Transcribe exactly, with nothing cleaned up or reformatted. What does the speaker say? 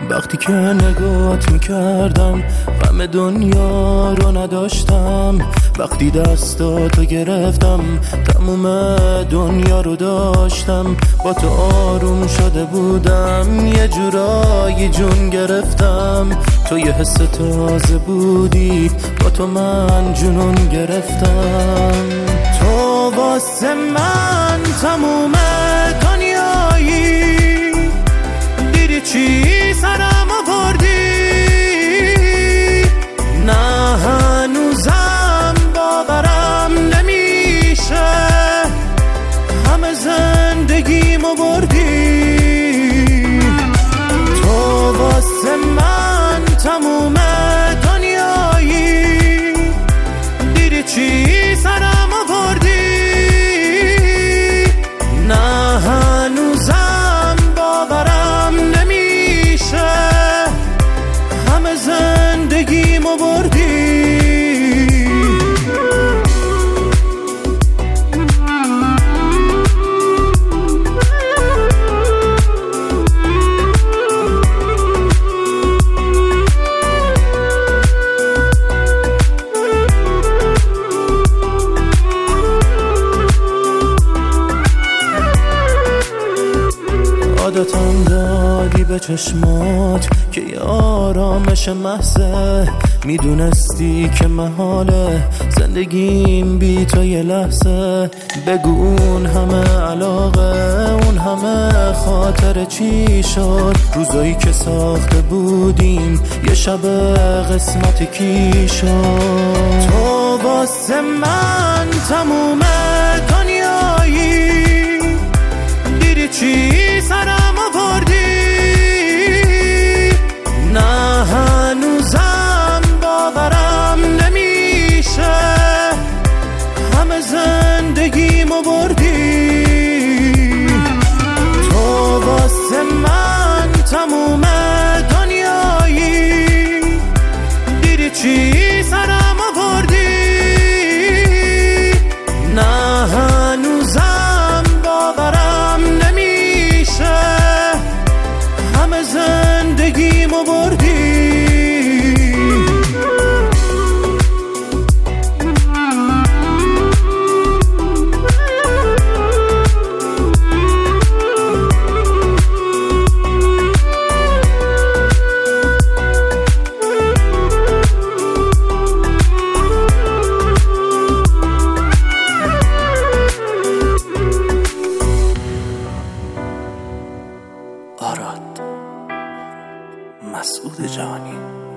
وقتی که نگات میکردم غم دنیا رو نداشتم، وقتی دستاتو گرفتم تموم دنیا رو داشتم. با تو آروم شده بودم، یه جورایی جون گرفتم. تو یه حس تازه بودی، با تو من جنون گرفتم. تو واسه من تموم دنیایی، دیدی چی سرم آوردی؟ نه هنوزم باورم نمیشه همه زندگیمو بردی. تو واسه من تموم دنیایی، دیدی چی سرم آوردی؟ نه هنوزم باورم نمیشه همه زندگیمو بردی. عادتم دادی به چشمات که یه آرامش محضه، میدونستی که محاله زندگیم بی تو یه لحظه. بگو اون همه علاقه، اون همه خاطر چی شد؟ روزایی که ساخته بودیم یه شب قسمت کی شد؟ تو واسه من تموم دنیایی، دیدی چی سرم آوردی؟ نه هنوزم باورم نمیشه همه زندگیمو بردی. تو واسه من تموم دنیایی، دیدی چی سرم آوردی؟ نه هنوزم باورم نمیشه همه زندگیمو بردی. آراد مسعود جهانی.